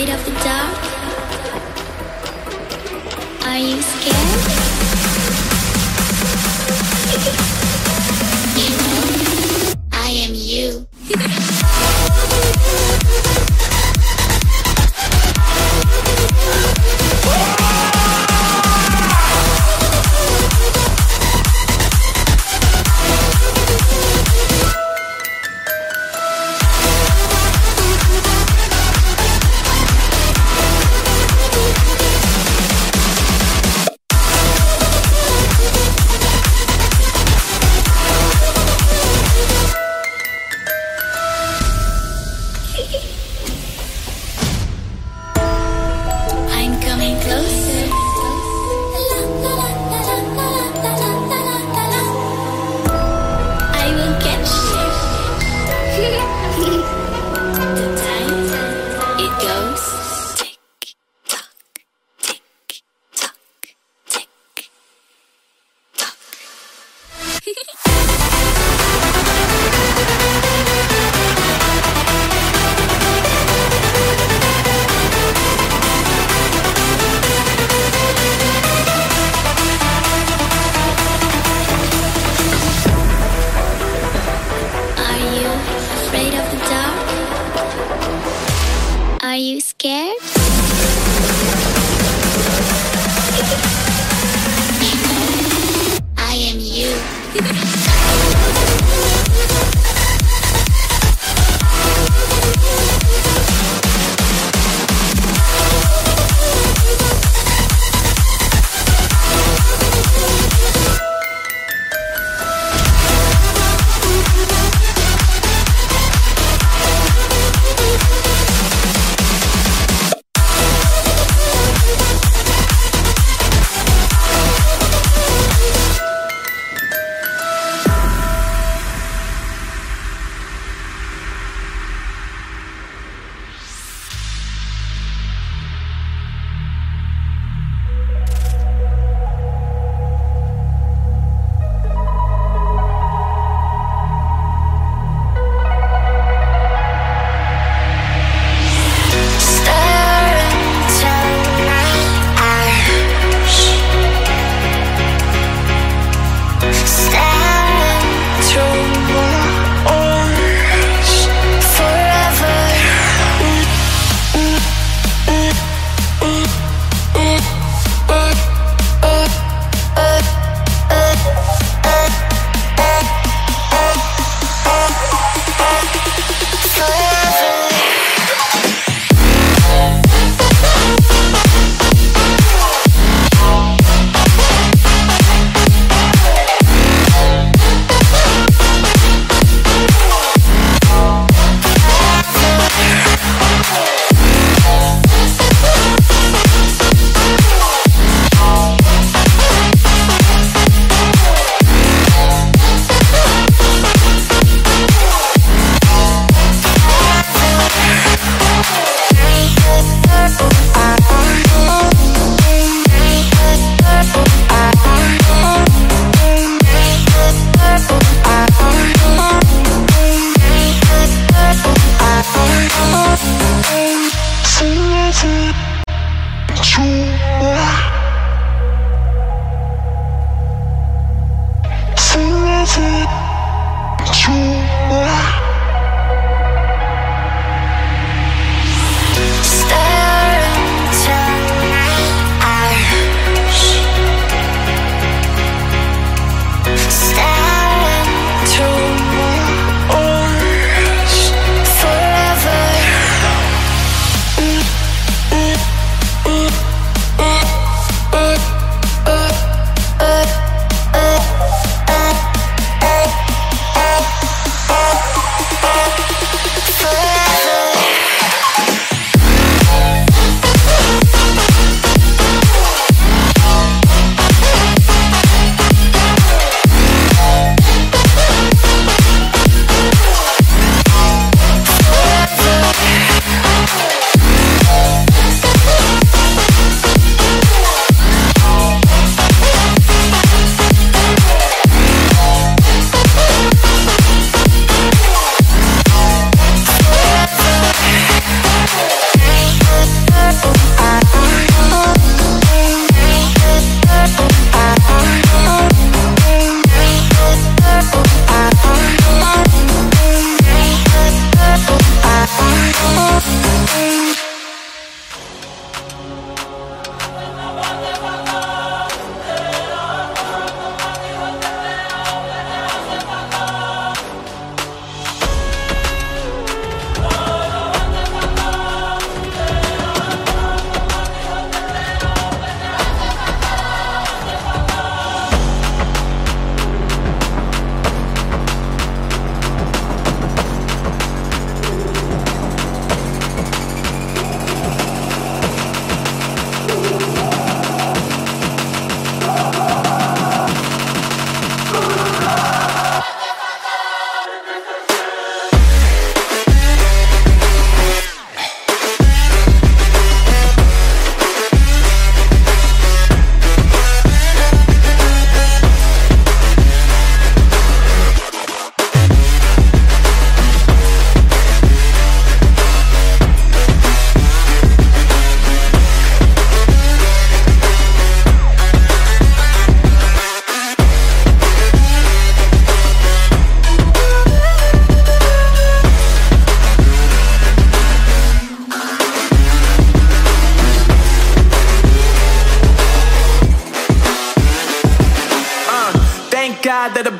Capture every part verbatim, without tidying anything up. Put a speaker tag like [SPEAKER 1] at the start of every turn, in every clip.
[SPEAKER 1] of the dark? Are you scared? You know, I am you.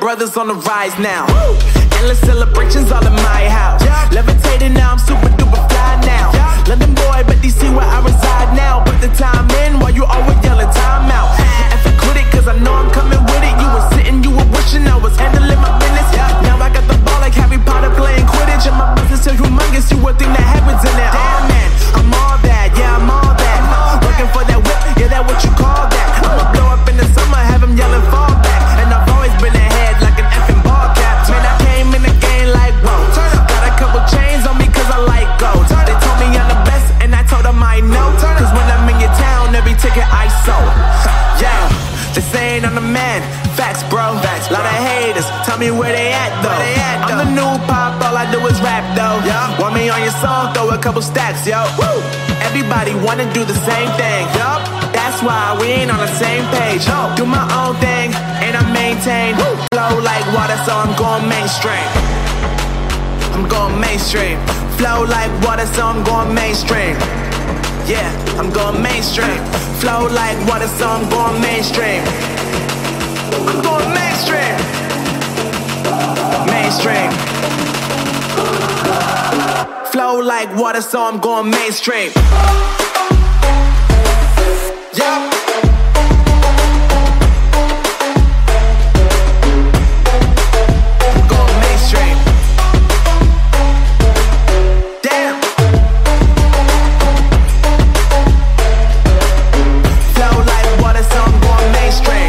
[SPEAKER 2] brothers on the rise now. Woo! Endless celebrations all in my house. Yeah. Levitating now, I'm super duper fly now. Yeah. London boy, but D C where I reside now. Put the time in while you always yelling time out. And for quit it, cause I know I'm coming with it. You were sitting, you were wishing I was handling my business. Yeah. Now I got the ball like Harry Potter playing Quidditch. And my business is humongous, you would think that happens in there. Damn man, I'm all that, yeah I'm all that. Working for that whip, yeah that what you call that. I'ma blow up in the summer, have him yelling fall back. And I've always been ahead like an effing ball cap. Man, I came in the game like whoa. Got a couple chains on me cause I like gold. They told me I'm the best and I told them I know. Cause when I'm in your town, every ticket I sold. Yeah, they saying I'm the man. Facts bro, Facts, lot of haters, tell me where they at though. They at, I'm though. The new pop, all I do is rap though. Yeah. Want me on your song, throw a couple stacks, yo. Woo. Everybody wanna do the same thing, yup. That's why we ain't on the same page. No. Do my own thing, and I maintain. Woo. Flow like water, so I'm going mainstream. I'm going mainstream. Flow like water, so I'm going mainstream. Yeah, I'm going mainstream. Flow like water, so I'm going mainstream. I'm going mainstream. Mainstream. Flow like water, so I'm going mainstream. Yup. I'm going mainstream. Damn. Flow like water, so I'm going mainstream.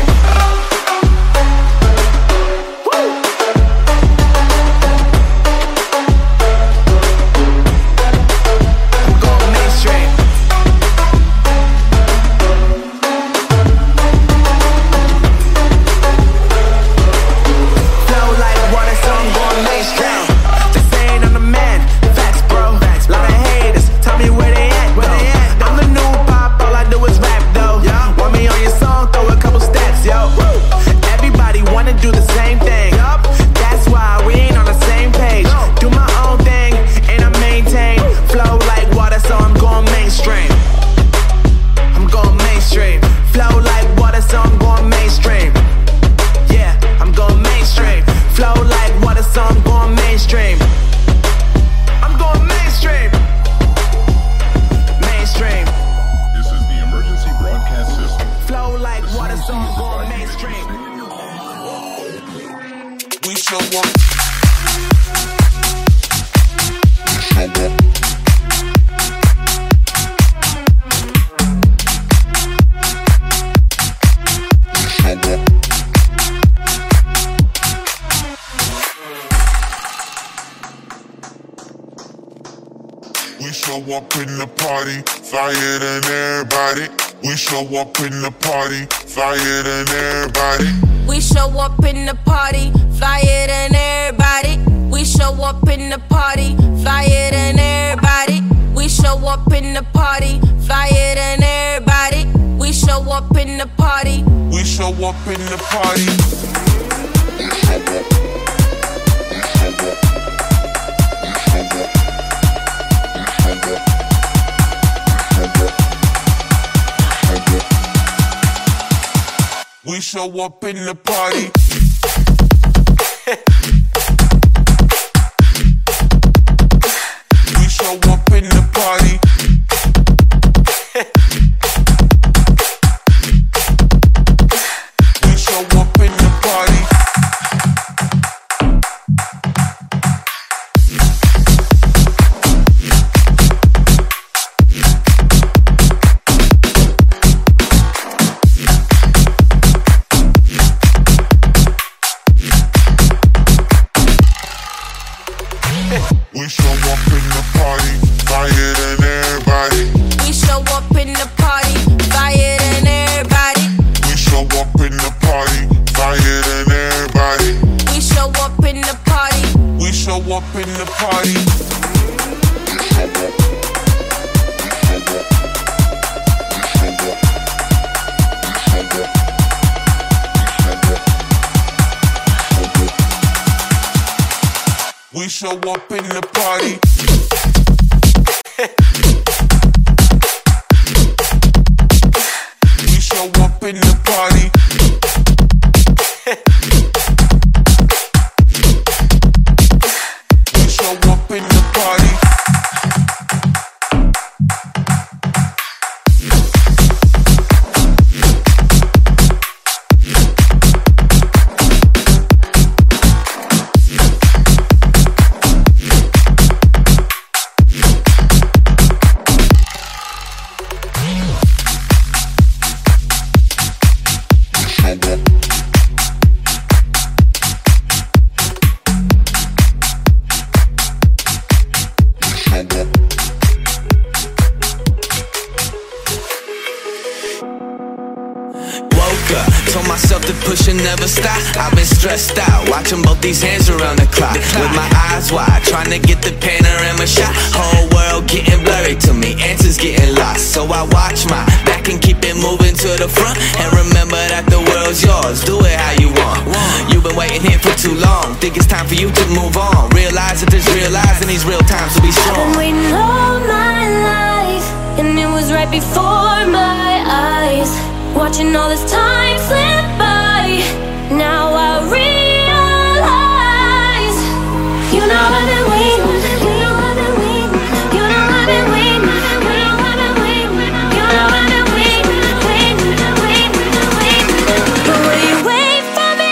[SPEAKER 3] We show up in the party, flyer than everybody. We show up in the party, flyer than everybody.
[SPEAKER 4] We show up in the party, flyer than everybody. We show up in the party, flyer than everybody. We show up in the party, flyer than everybody. We show up in the party.
[SPEAKER 3] We show up in the party. We show up in the party. We show up in the party. We show up in the party. We show up in the party, flyer than everybody.
[SPEAKER 4] We show up in the party, flyer than everybody.
[SPEAKER 3] We show up in the party, flyer than everybody.
[SPEAKER 4] We show up in the party.
[SPEAKER 3] We show up in the party. We show up in the party. We show up in the party.
[SPEAKER 5] should never stop. I've been stressed out, watching both these hands around the clock. With my eyes wide, trying to get the panorama shot. Whole world getting blurry to me, answers getting lost. So I watch my back and keep it moving to the front. And remember that the world's yours, do it how you want. You've been waiting here for too long, think it's time for you to move on. Realize that there's real lies in these real times, to be strong.
[SPEAKER 6] I've been waiting all my life, and it was right before my eyes, watching all this time slip by. Now I realize, you know I've been waiting, you know I've been waiting, you know I've been waiting, you know I've been waiting, you know I've been waiting, waiting, waiting, waiting. But will you wait for me?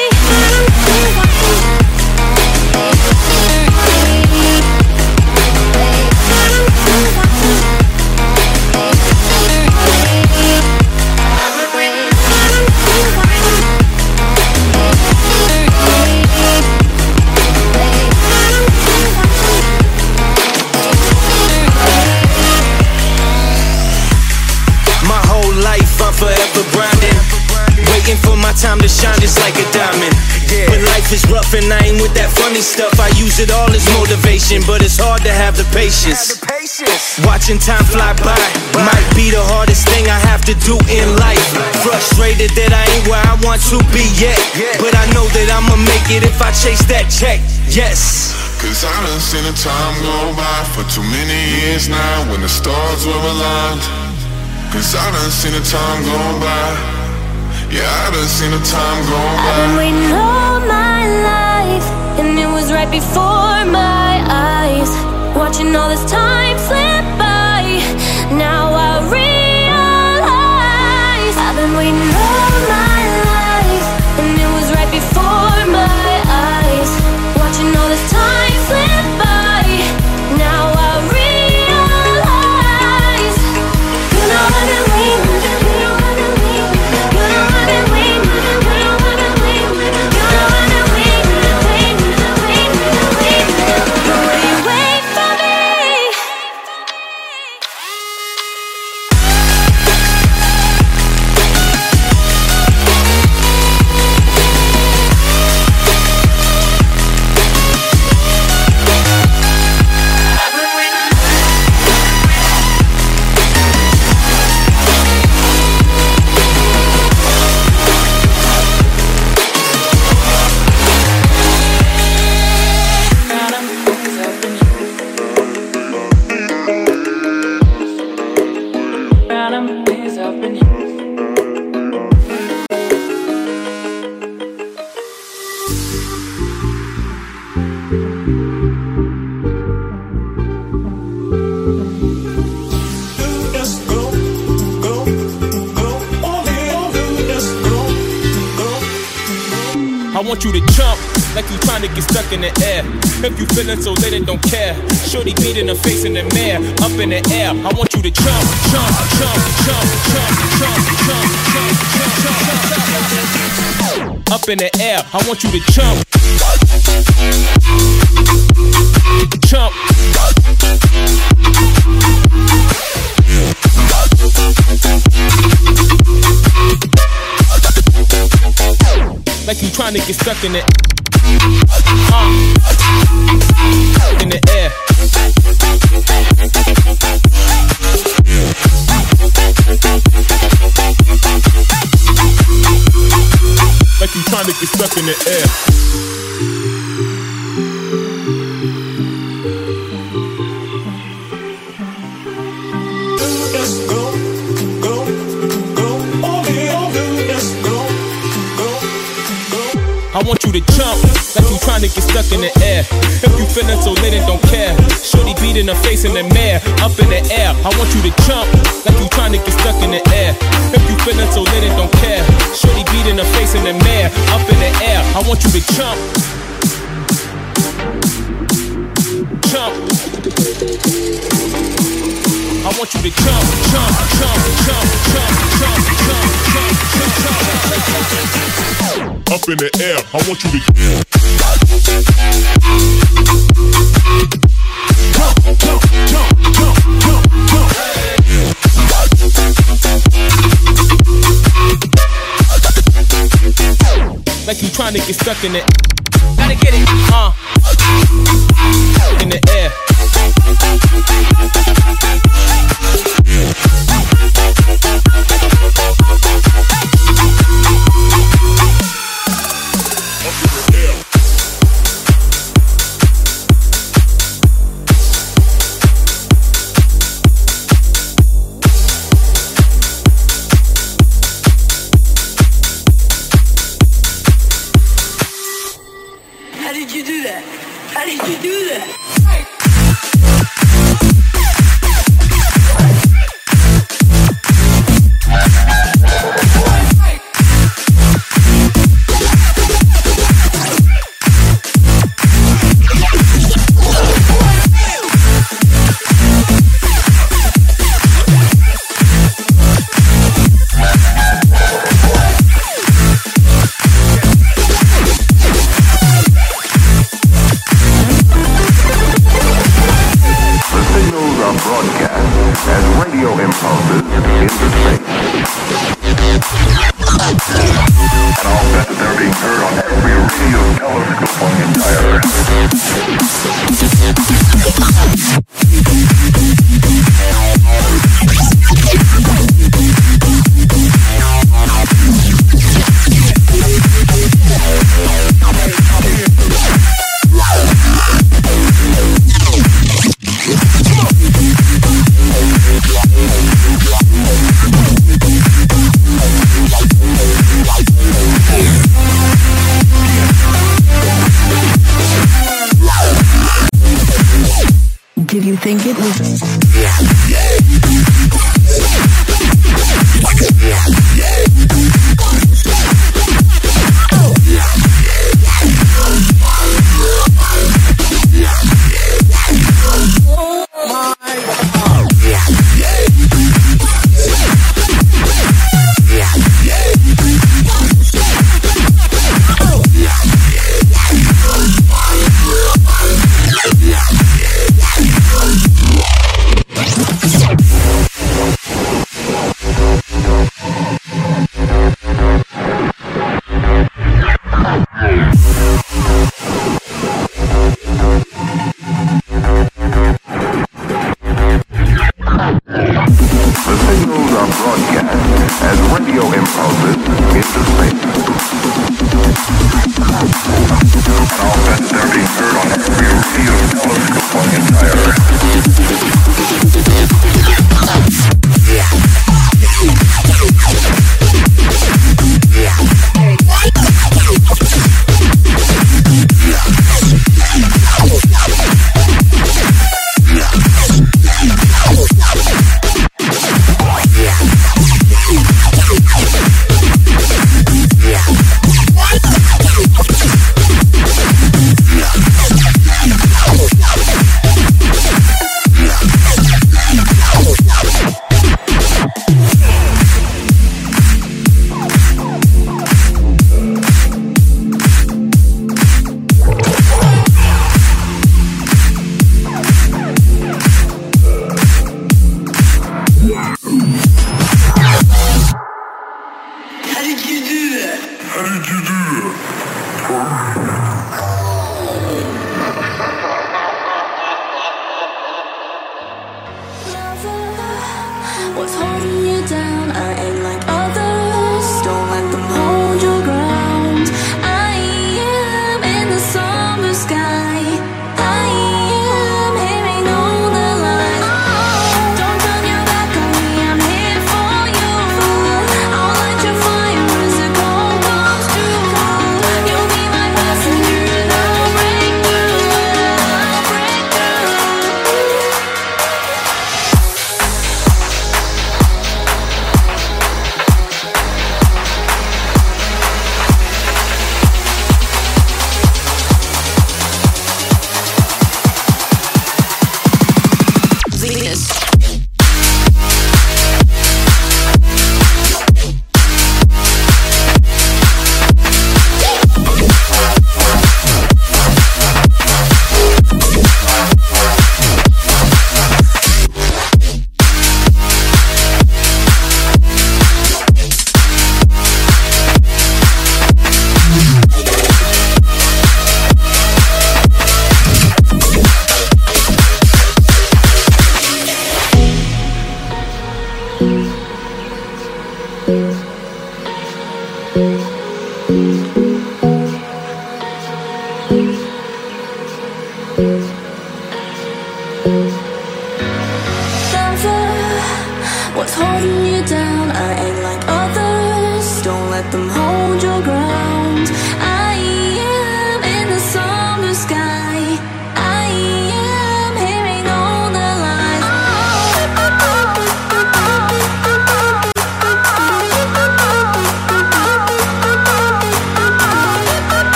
[SPEAKER 2] Forever grinding, waiting for my time to shine just like a diamond. When life is rough and I ain't with that funny stuff, I use it all as motivation, but it's hard to have the patience. Watching time fly by might be the hardest thing I have to do in life. Frustrated that I ain't where I want to be yet, but I know that I'ma make it if I chase that check. Yes.
[SPEAKER 3] Cause I done seen the time go by for too many years now, when the stars were aligned. Cause I done seen the time go by. Yeah, I done seen the time go by.
[SPEAKER 6] I've been waiting all my life, and it was right before my eyes, watching all this time slip by. Now I realize, I've been waiting all my life, and it was right before my eyes, watching all this time slip by. Now I realize, I've been waiting, you know I've been waiting, you know I've been waiting, you know I've been waiting, you know I've been waiting, waiting, waiting, waiting. But will you wait for me?
[SPEAKER 7] I want you to jump like you trying to get stuck in the air. If you feeling so lit and don't care, shorty beating her face in the mirror, up in the air. I want you to jump, jump, jump, jump, jump, jump, jump, jump, jump, jump, up in the air. I want you to jump, jump. Like you trying to get stuck in it. Uh, in the air. Like you trying to get stuck in the air. I want you to jump like you trying to get stuck in the air. If you feeling so lit and don't care, shorty beating her face in the mirror, up in the air. I want you to jump like you trying to get stuck in the air. If you feeling so lit and don't care, shorty beating her face in the mirror, up in the air. I want you to jump, jump. I want you to jump, jump, jump, jump, jump, jump, jump, jump, jump, jump. Up in the air, I want you to jump, jump, jump, jump, jump, jump. trying to get stuck in it. Gotta get it, uh. In the air.
[SPEAKER 8] How did you do that? How did you do that? Did you think it was?
[SPEAKER 6] What's holding you down? I ain't like others. Don't let them hold your ground. I am in the summer sky. I am hearing all the lies. Don't turn your back on me, I'm here for you. I'll light your fire as the cold comes through. You'll be my passenger and I'll break through. I'll break through.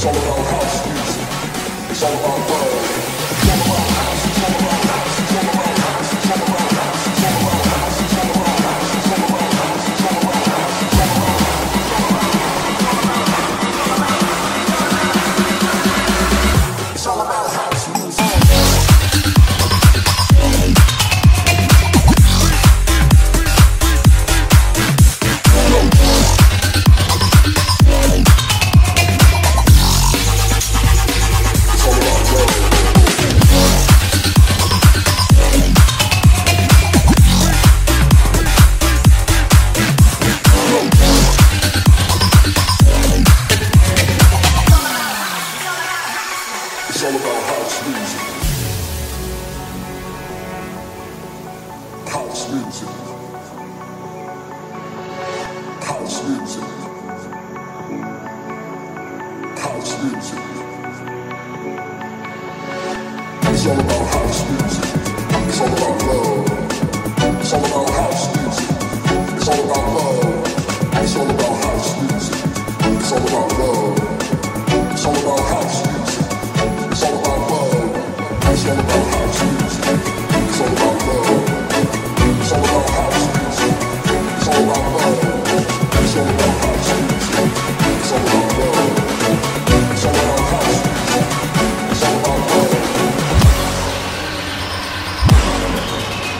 [SPEAKER 3] It's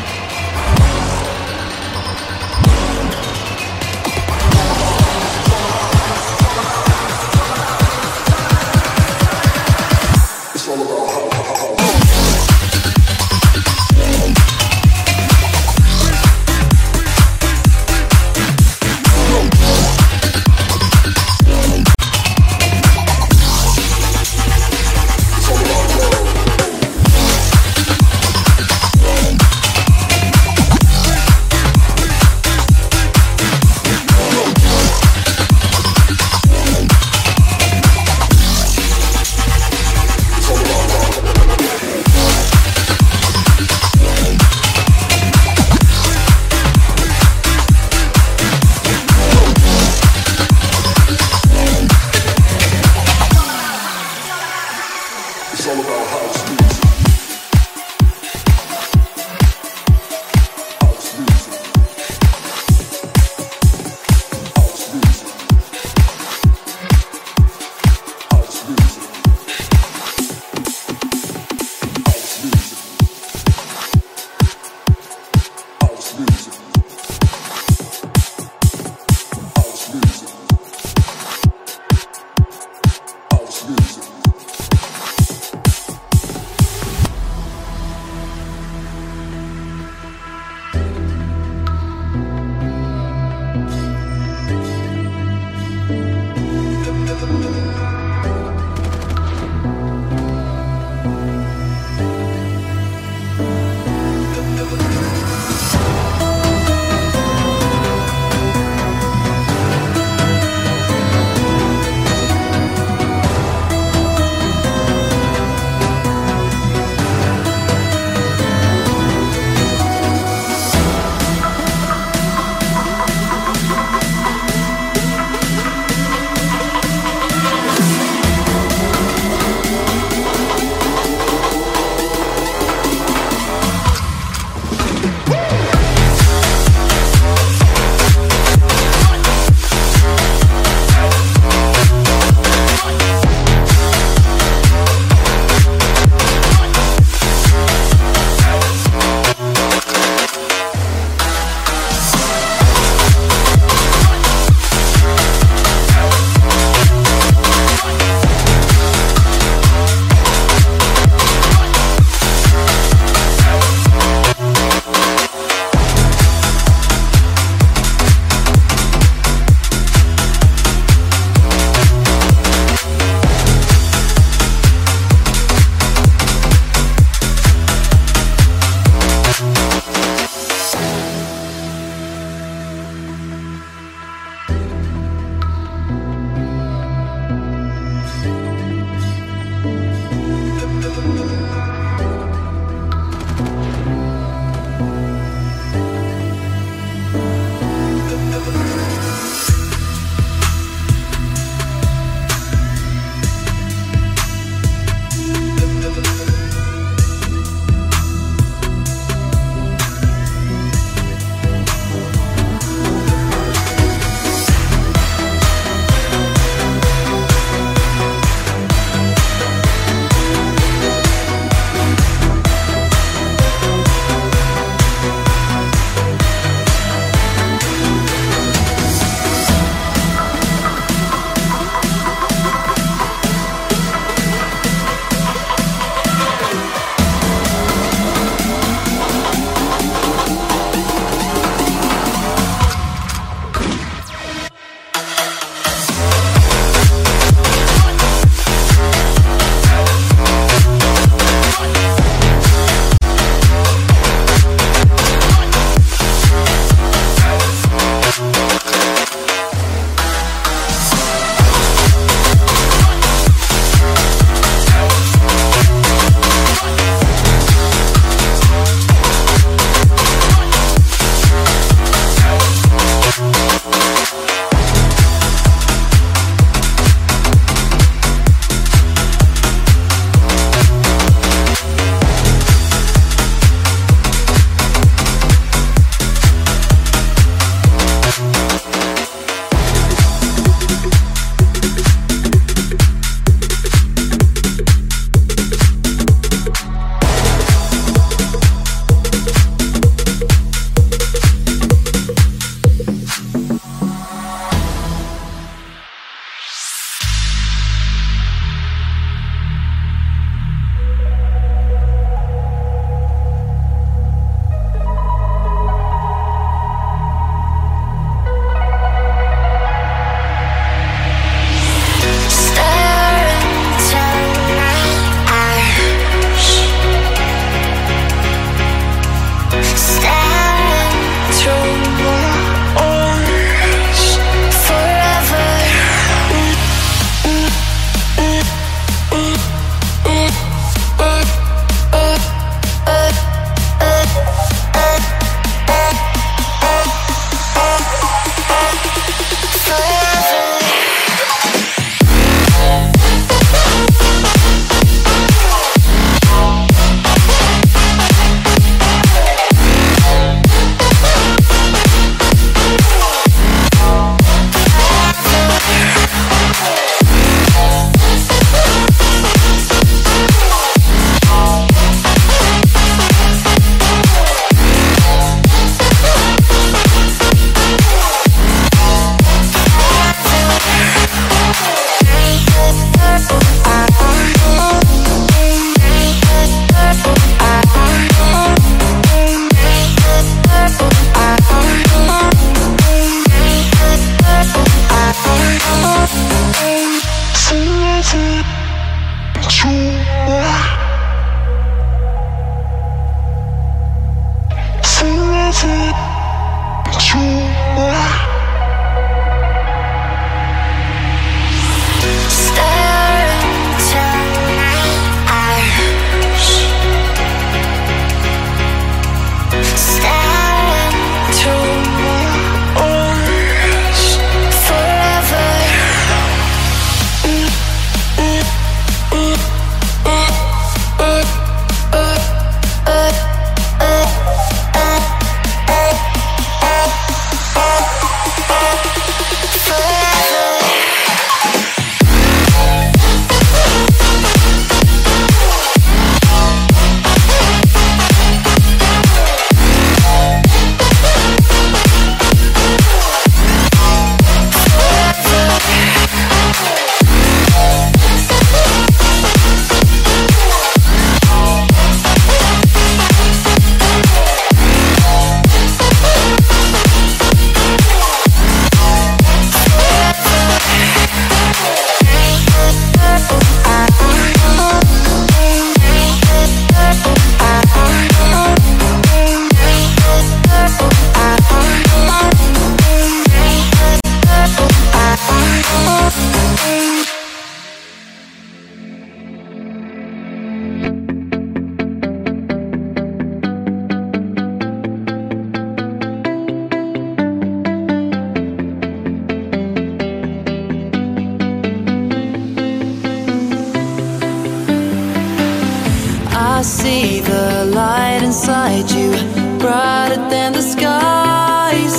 [SPEAKER 9] see the light inside you, brighter than the skies.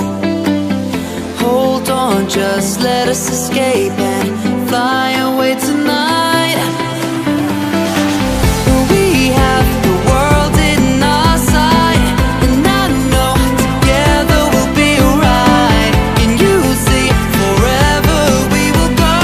[SPEAKER 9] Hold on, just let us escape and fly away tonight. We have the world in our sight, and I know together we'll be alright. Can you see forever we will go?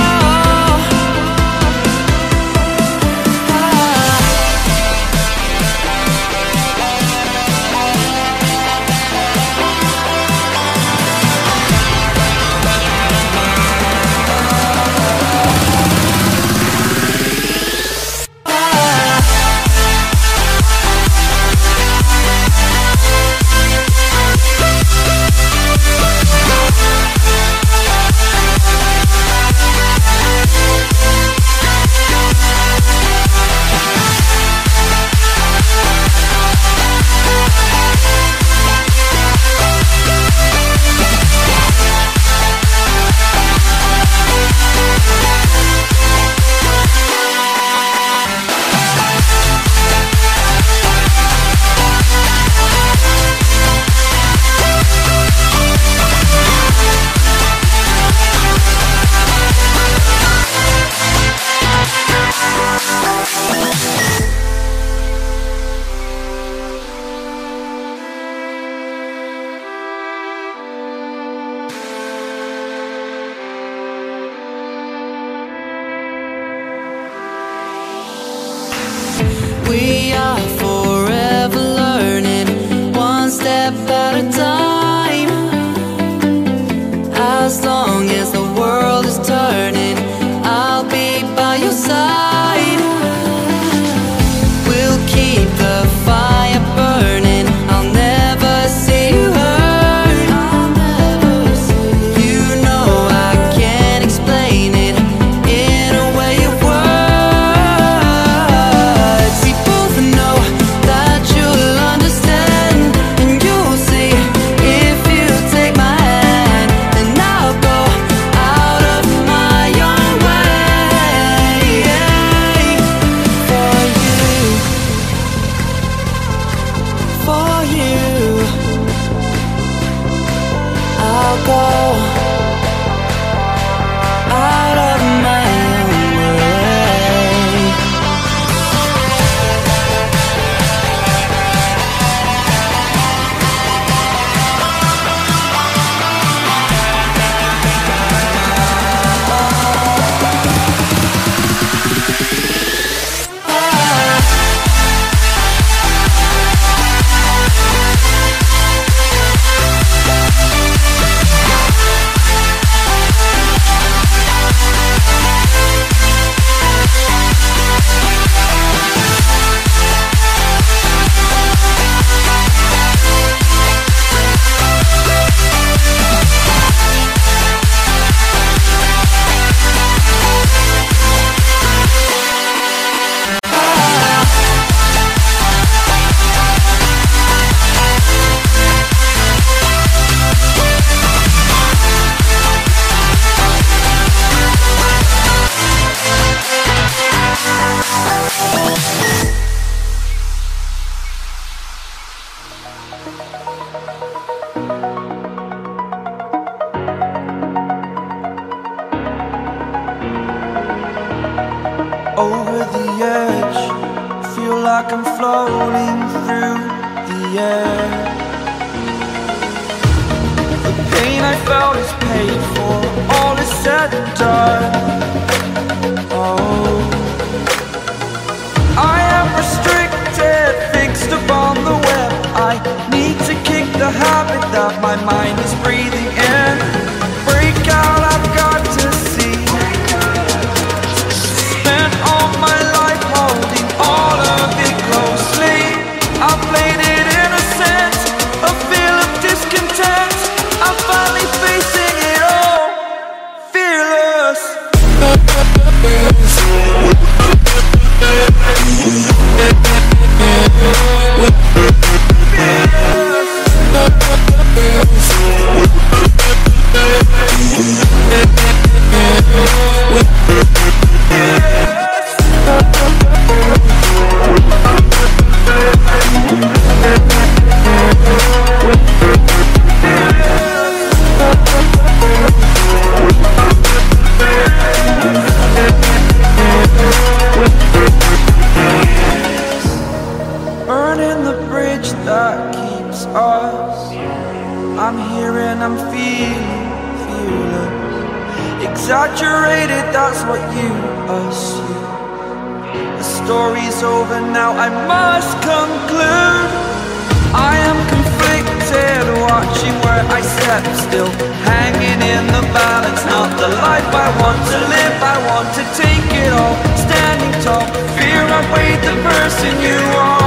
[SPEAKER 2] over the edge. Feel like I'm floating through the air. The pain I felt is paid for, all is said and done. Oh, I am restricted, fixed upon the web. I need to kick the habit that my mind is breathing in. Break out, I've got to see. Spent all my life holding all of it closely. I played it innocent, a feel of discontent. I'm finally facing it all, fearless. Burning the bridge that keeps us. I'm here and I'm feeling fearless. Exaggerated, that's what you assume. The story's over now, I must conclude. I am conflicted, watching where I step still, hanging in the balance. Not the life I want to live, I want to take it all. Standing tall, fear I weighed the person you are.